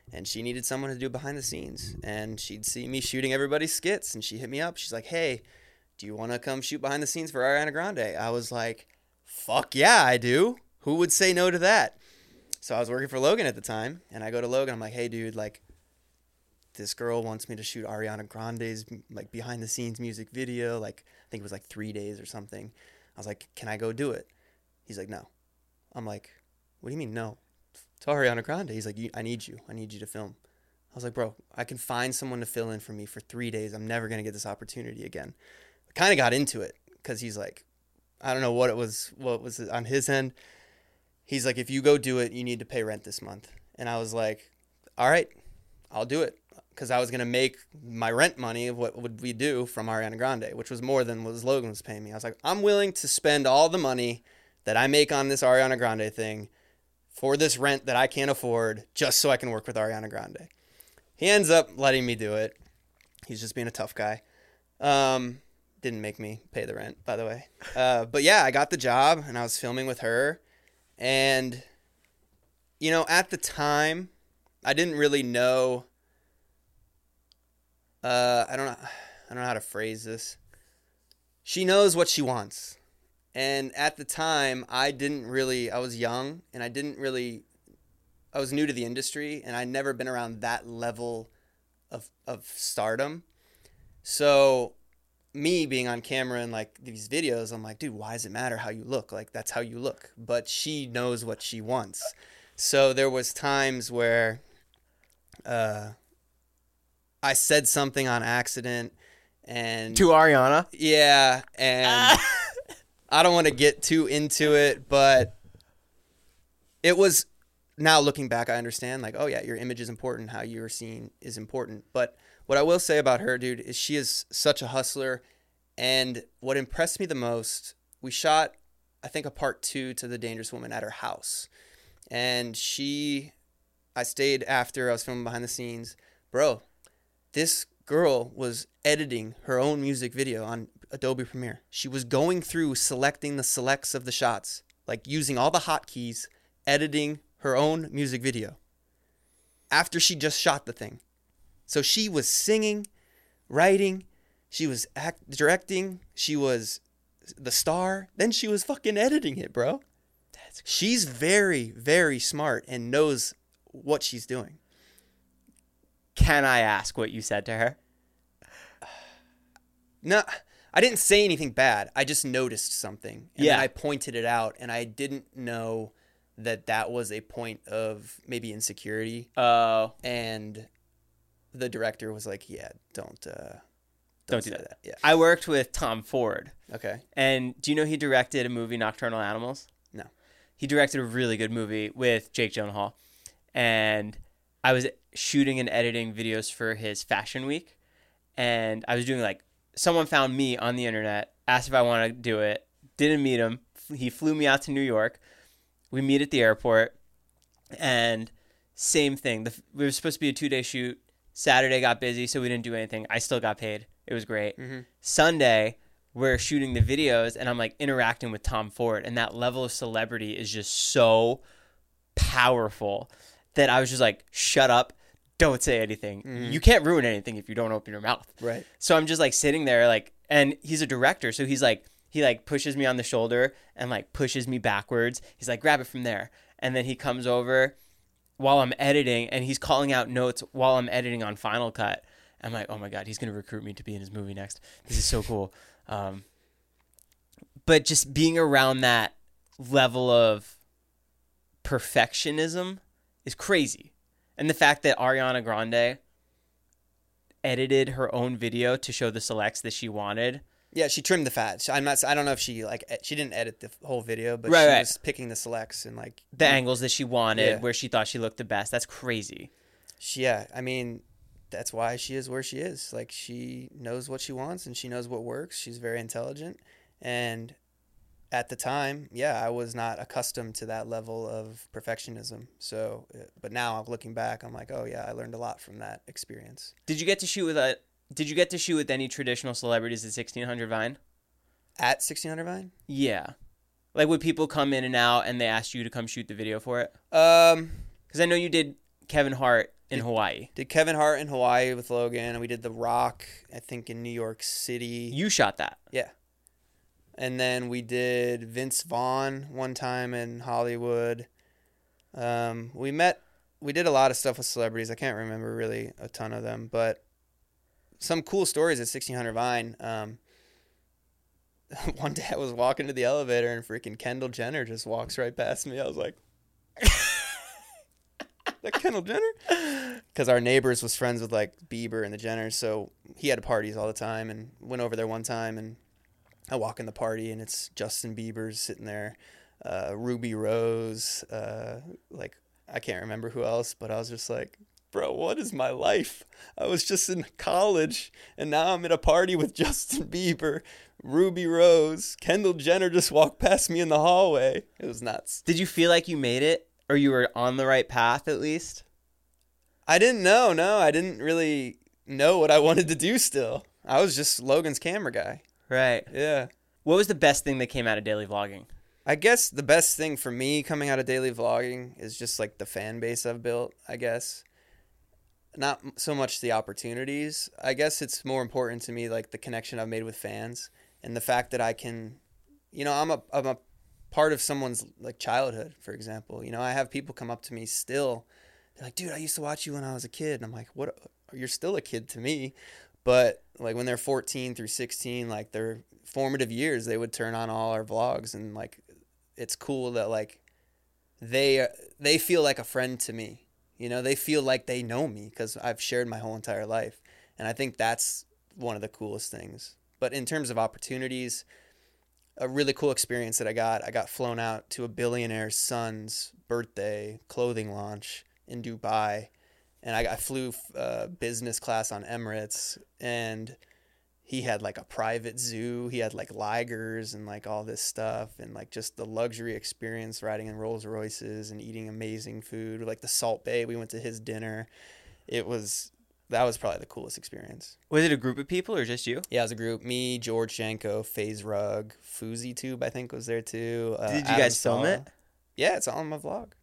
and she needed someone to do behind the scenes. And she'd see me shooting everybody's skits, and she hit me up. She's like, hey, do you want to come shoot behind the scenes for Ariana Grande? I was like, fuck yeah, I do. Who would say no to that? So I was working for Logan at the time, and I go to Logan. I'm like, hey, dude, like, this girl wants me to shoot Ariana Grande's like behind the scenes music video. Like, I think it was like 3 days or something. I was like, can I go do it? He's like, no. I'm like, what do you mean no? It's Ariana Grande. He's like, I need you. I need you to film. I was like, bro, I can find someone to fill in for me for 3 days. I'm never going to get this opportunity again. I kind of got into it because he's like, I don't know what was on his end. He's like, if you go do it, you need to pay rent this month. And I was like, all right, I'll do it. Because I was going to make my rent money of what would we do from Ariana Grande, which was more than what Logan was paying me. I was like, I'm willing to spend all the money that I make on this Ariana Grande thing for this rent that I can't afford just so I can work with Ariana Grande. He ends up letting me do it. He's just being a tough guy. Didn't make me pay the rent, by the way. But yeah, I got the job and I was filming with her. And, you know, at the time, I didn't really know... I don't know how to phrase this. She knows what she wants. And at the time, I was young and I was new to the industry and I'd never been around that level of stardom. So me being on camera and like these videos, I'm like, dude, why does it matter how you look? Like, that's how you look. But she knows what she wants. So there was times where, I said something on accident and To Ariana? yeah, and I don't want to get too into it, but it was, now looking back, I understand like, oh yeah, your image is important. How you're seen is important. But what I will say about her, dude, is she is such a hustler. And what impressed me the most, we shot, I think, a part 2 to The Dangerous Woman at her house. And I stayed after, I was filming behind the scenes. Bro, this girl was editing her own music video on Adobe Premiere. She was going through selecting the selects of the shots, like using all the hotkeys, editing her own music video after she just shot the thing. So she was singing, writing, she was directing, she was the star, then she was fucking editing it, bro. She's very, very smart and knows what she's doing. Can I ask what you said to her? No, I didn't say anything bad. I just noticed something. And then I pointed it out, and I didn't know that was a point of maybe insecurity. Oh. And the director was like, yeah, don't do that. Yeah. I worked with Tom Ford. Okay. And do you know he directed a movie, Nocturnal Animals? No. He directed a really good movie with Jake Gyllenhaal. And I was shooting and editing videos for his Fashion Week. And I was doing like, someone found me on the internet, asked if I wanted to do it, didn't meet him. He flew me out to New York. We meet at the airport. And same thing. We were supposed to be a 2-day shoot. Saturday got busy, so we didn't do anything. I still got paid. It was great. Mm-hmm. Sunday, we're shooting the videos, and I'm like interacting with Tom Ford. And that level of celebrity is just so powerful that I was just like, shut up. Don't say anything. Mm-hmm. You can't ruin anything if you don't open your mouth. Right. So I'm just like sitting there like, and he's a director. So he's like, he like pushes me on the shoulder and like pushes me backwards. He's like, grab it from there. And then he comes over while I'm editing and he's calling out notes while I'm editing on Final Cut. I'm like, oh my God, he's going to recruit me to be in his movie next. This is so cool. But just being around that level of perfectionism is crazy. And the fact that Ariana Grande edited her own video to show the selects that she wanted. Yeah, she trimmed the fat. I don't know if she didn't edit the whole video, but she was picking the selects and like the angles that she wanted, where she thought she looked the best. That's crazy. Yeah, I mean, that's why she is where she is. Like, she knows what she wants and she knows what works. She's very intelligent. And at the time, I was not accustomed to that level of perfectionism. So, but now looking back, I'm like, oh yeah, I learned a lot from that experience. Did you get to shoot with any traditional celebrities at 1600 Vine? At 1600 Vine? Yeah. Like, would people come in and out and they asked you to come shoot the video for it? Because I know you did Kevin Hart in Hawaii. Did Kevin Hart in Hawaii with Logan, and we did The Rock, I think, in New York City. You shot that. Yeah. And then we did Vince Vaughn one time in Hollywood. We did a lot of stuff with celebrities. I can't remember really a ton of them, but some cool stories at 1600 Vine. One day I was walking to the elevator and freaking Kendall Jenner just walks right past me. I was like, that Kendall Jenner? Because our neighbors was friends with like Bieber and the Jenners, so he had parties all the time, and went over there one time, and I walk in the party and it's Justin Bieber's sitting there, Ruby Rose, like I can't remember who else, but I was just like, bro, what is my life? I was just in college and now I'm at a party with Justin Bieber, Ruby Rose, Kendall Jenner just walked past me in the hallway. It was nuts. Did you feel like you made it, or you were on the right path at least? I didn't know. No, I didn't really know what I wanted to do still. I was just Logan's camera guy. Right. Yeah. What was the best thing that came out of daily vlogging? I guess the best thing for me coming out of daily vlogging is just like the fan base I've built, I guess. Not so much the opportunities. I guess it's more important to me like the connection I've made with fans and the fact that I can, you know, I'm a part of someone's like childhood, for example. You know, I have people come up to me still. They're like, dude, I used to watch you when I was a kid. And I'm like, what? You're still a kid to me. But like when they're 14 through 16, like their formative years, they would turn on all our vlogs, and like it's cool that like they feel like a friend to me. You know, they feel like they know me because I've shared my whole entire life. And I think that's one of the coolest things. But in terms of opportunities, a really cool experience that I got flown out to a billionaire's son's birthday clothing launch in Dubai. And I flew business class on Emirates, and he had like a private zoo. He had like ligers and like all this stuff, and like just the luxury experience riding in Rolls Royces and eating amazing food. Like the Salt Bay, we went to his dinner. That was probably the coolest experience. Was it a group of people or just you? Yeah, it was a group. Me, George Janko, FaZe Rug, Fousey Tube, I think was there too. Did you guys film it? Yeah, it's all on my vlog.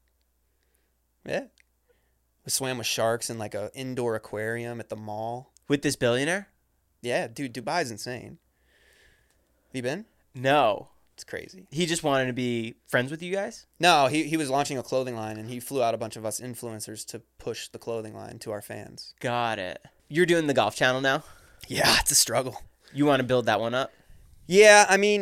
Yeah. We swam with sharks in like a indoor aquarium at the mall. With this billionaire? Yeah, dude, Dubai's insane. Have you been? No. It's crazy. He just wanted to be friends with you guys? No, he was launching a clothing line, and he flew out a bunch of us influencers to push the clothing line to our fans. Got it. You're doing the golf channel now? Yeah, it's a struggle. You want to build that one up? Yeah, I mean,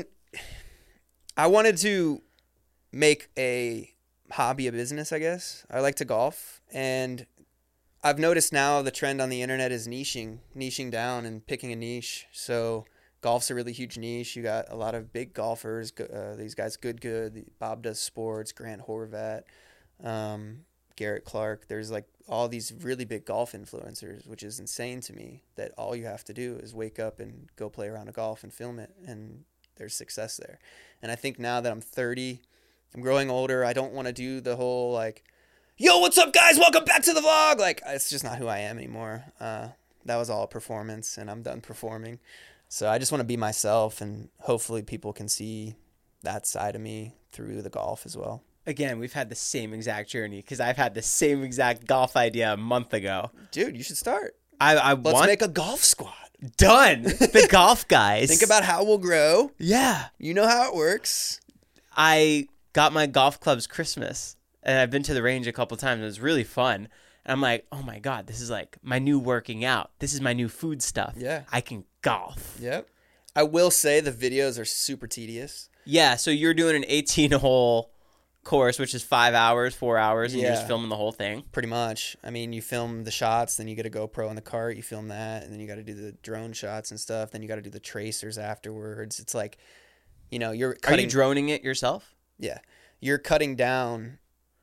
I wanted to make a hobby a business, I guess. I like to golf, and I've noticed now the trend on the internet is niching down and picking a niche. So golf's a really huge niche. You got a lot of big golfers, these guys Good, Bob Does Sports, Grant Horvat, Garrett Clark. There's like all these really big golf influencers, which is insane to me that all you have to do is wake up and go play around a golf and film it, and there's success there. And I think now that I'm 30, I'm growing older, I don't want to do the whole like, yo, what's up guys? Welcome back to the vlog. Like, it's just not who I am anymore. That was all a performance, and I'm done performing. So I just want to be myself, and hopefully people can see that side of me through the golf as well. Again, we've had the same exact journey because I've had the same exact golf idea a month ago. Dude, you should start. Let's make a golf squad. Done. The golf guys. Think about how we'll grow. Yeah. You know how it works. I got my golf clubs Christmas, and I've been to the range a couple times. It was really fun. And I'm like, oh my God, this is like my new working out. This is my new food stuff. Yeah. I can golf. Yep. I will say the videos are super tedious. Yeah, so you're doing an 18-hole course, which is 5 hours, 4 hours, and you're just filming the whole thing? Pretty much. I mean, you film the shots, then you get a GoPro in the cart, you film that, and then you got to do the drone shots and stuff, then you got to do the tracers afterwards. It's like, you know, you're cutting... Are you droning it yourself? Yeah. You're cutting down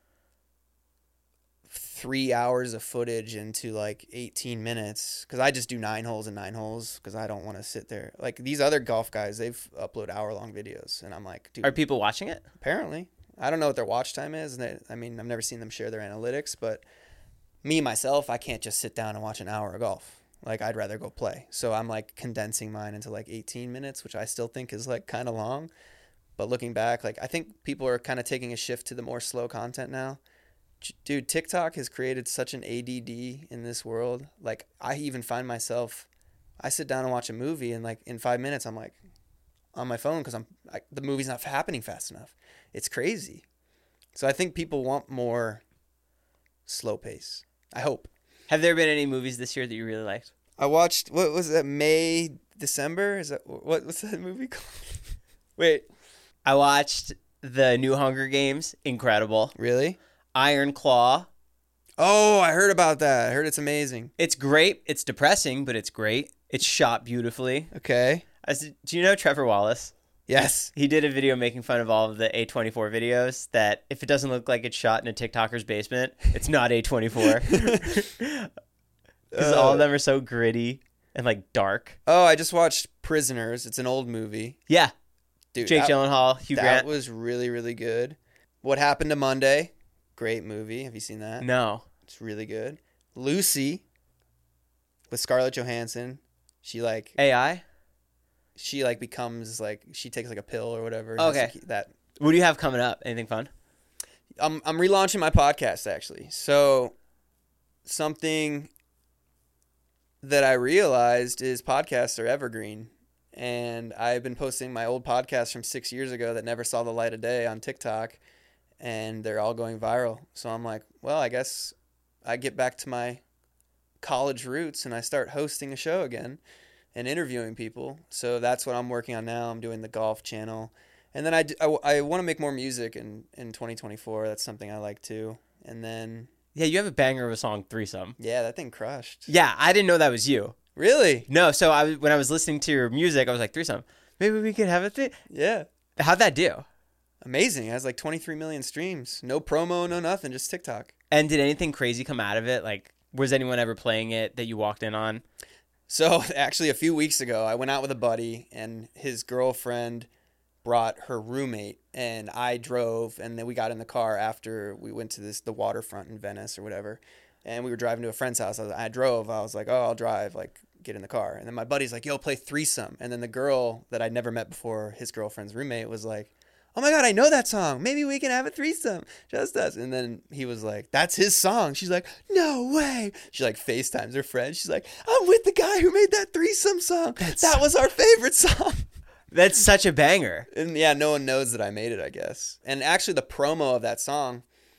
3 hours of footage into like 18 minutes, because I just do 9 holes and 9 holes because I don't want to sit there. Like these other golf guys, they've upload hour-long videos, and I'm like, dude... Are people watching it? Apparently. I don't know what their watch time is. I mean, I've never seen them share their analytics, but me, myself, I can't just sit down and watch an hour of golf. Like, I'd rather go play. So I'm like condensing mine into like 18 minutes, which I still think is like kind of long. But looking back, like I think people are kind of taking a shift to the more slow content now. Dude, TikTok has created such an ADD in this world. Like, I even find myself, I sit down and watch a movie, and like in 5 minutes, I'm like on my phone because the movie's not happening fast enough. It's crazy. So I think people want more slow pace. I hope. Have there been any movies this year that you really liked? I watched, what was that, December? Is that, what's that movie called? Wait. I watched the new Hunger Games. Incredible. Really? Iron Claw. Oh, I heard about that. I heard it's amazing. It's great. It's depressing, but it's great. It's shot beautifully. Okay. Do you know Trevor Wallace? Yes. He did a video making fun of all of the A24 videos that if it doesn't look like it's shot in a TikToker's basement, it's not A24. Because all of them are so gritty and like dark. Oh, I just watched Prisoners. It's an old movie. Yeah. Dude, Jake Gyllenhaal, Hugh Grant. That was really, really good. What Happened to Monday? Great movie. Have you seen that? No. It's really good. Lucy with Scarlett Johansson. She like AI? She like becomes like, she takes like a pill or whatever. Okay. That. What do you have coming up? Anything fun? I'm relaunching my podcast actually. So something that I realized is podcasts are evergreen. And I've been posting my old podcasts from 6 years ago that never saw the light of day on TikTok, and they're all going viral. So I'm like, well, I guess I get back to my college roots and I start hosting a show again and interviewing people. So that's what I'm working on now. I'm doing the golf channel. And then I want to make more music in 2024. That's something I like too. And then... Yeah, you have a banger of a song, Threesome. Yeah, that thing crushed. Yeah, I didn't know that was you. Really? No, so when I was listening to your music, I was like, Threesome. Maybe we could have a thing. Yeah. How'd that do? Amazing. It has like 23 million streams. No promo, no nothing, just TikTok. And did anything crazy come out of it? Like, was anyone ever playing it that you walked in on? So actually a few weeks ago, I went out with a buddy and his girlfriend brought her roommate and I drove, and then we got in the car after we went to the waterfront in Venice or whatever. And we were driving to a friend's house. I drove. I was like, oh, I'll drive. Like, get in the car. And then my buddy's like, yo, play Threesome. And then the girl that I'd never met before, his girlfriend's roommate, was like, oh my God, I know that song. Maybe we can have a threesome. Just us. And then he was like, that's his song. She's like, no way. She like FaceTimes her friend. She's like, I'm with the guy who made that threesome song. That was our favorite song. That's such a banger. And yeah, no one knows that I made it, I guess. And actually the promo of that song,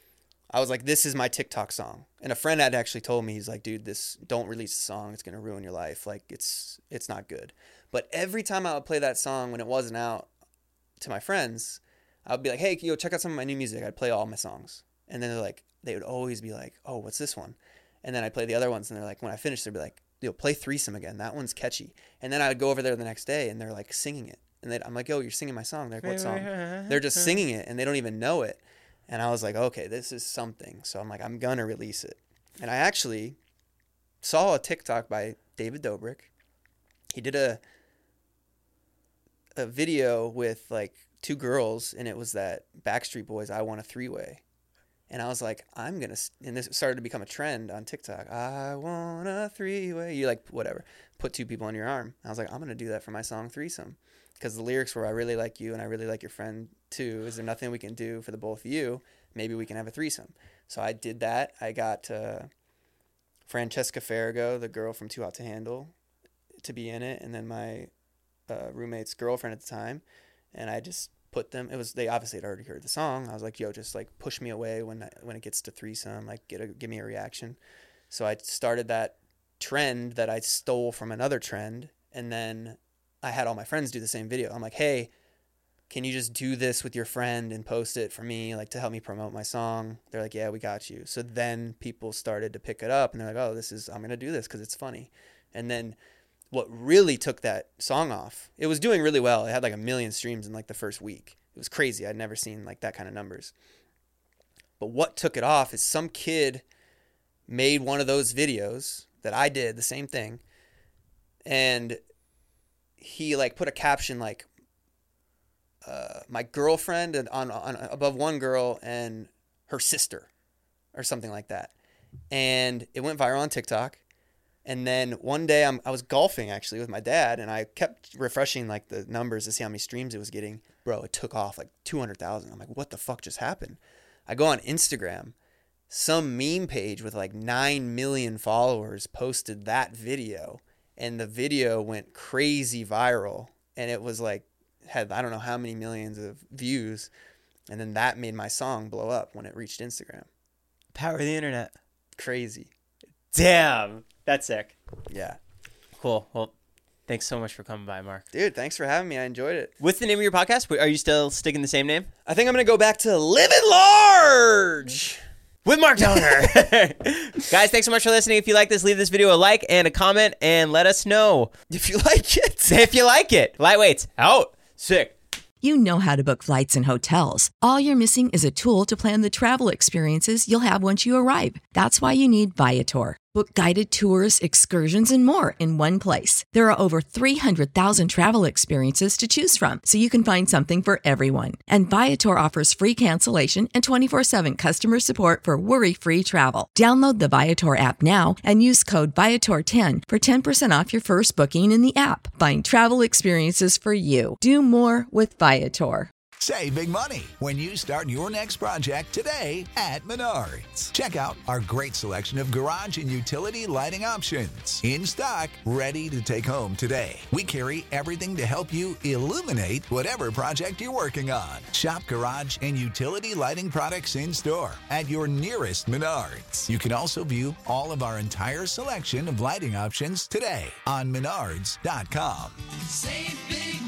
I was like, this is my TikTok song. And a friend had actually told me, he's like, dude, don't release the song. It's going to ruin your life. Like, it's not good. But every time I would play that song when it wasn't out to my friends, I would be like, hey, yo, check out some of my new music. I'd play all my songs. And then they would always be like, oh, what's this one? And then I'd play the other ones. And they're like, when I finish, they'd be like, yo, play Threesome again. That one's catchy. And then I would go over there the next day and they're like singing it. And I'm like, yo, you're singing my song. They're like, what song? They're just singing it and they don't even know it. And I was like, okay, this is something. So I'm like, I'm going to release it. And I actually saw a TikTok by David Dobrik. He did a video with like 2 girls, and it was that Backstreet Boys, I Want a Three-Way. And I was like, and this started to become a trend on TikTok. I want a three-way. You like, whatever, put 2 people on your arm. I was like, I'm going to do that for my song Threesome. Because the lyrics were, I really like you and I really like your friend too. Is there nothing we can do for the both of you? Maybe we can have a threesome. So I did that. I got Francesca Farrago, the girl from Too Hot to Handle, to be in it. And then my roommate's girlfriend at the time. And I just put them, they obviously had already heard the song. I was like, yo, just like push me away when it gets to threesome, like give me a reaction. So I started that trend that I stole from another trend. And then I had all my friends do the same video. I'm like, hey, can you just do this with your friend and post it for me, like to help me promote my song? They're like, yeah, we got you. So then people started to pick it up and they're like, oh, I'm going to do this because it's funny. And then what really took that song off, it was doing really well. It had like 1 million streams in like the first week. It was crazy. I'd never seen like that kind of numbers. But what took it off is some kid made one of those videos that I did, the same thing. And he like put a caption like my girlfriend and on above one girl and her sister or something like that. And it went viral on TikTok. And then one day I was golfing actually with my dad and I kept refreshing like the numbers to see how many streams it was getting. Bro, it took off like 200,000. I'm like, what the fuck just happened? I go on Instagram some meme page with like 9 million followers posted that video, and the video went crazy viral, and it was like had I don't know how many millions of views, and then that made my song blow up when it reached Instagram. Power of the internet. Crazy. Damn, that's sick. Yeah. Cool. Well, thanks so much for coming by, Mark. Dude, thanks for having me. I enjoyed it. What's the name of your podcast? Are you still sticking the same name? I think I'm going to go back to Living Large with Mark Donner. Guys, thanks so much for listening. If you like this, leave this video a like and a comment and let us know if you like it. If you like it. Lightweights out. Sick. You know how to book flights and hotels. All you're missing is a tool to plan the travel experiences you'll have once you arrive. That's why you need Viator. Book guided tours, excursions, and more in one place. There are over 300,000 travel experiences to choose from, so you can find something for everyone. And Viator offers free cancellation and 24/7 customer support for worry-free travel. Download the Viator app now and use code Viator10 for 10% off your first booking in the app. Find travel experiences for you. Do more with Viator. Save big money when you start your next project today at Menards. Check out our great selection of garage and utility lighting options in stock, ready to take home today. We carry everything to help you illuminate whatever project you're working on. Shop garage and utility lighting products in store at your nearest Menards. You can also view all of our entire selection of lighting options today on Menards.com. Save big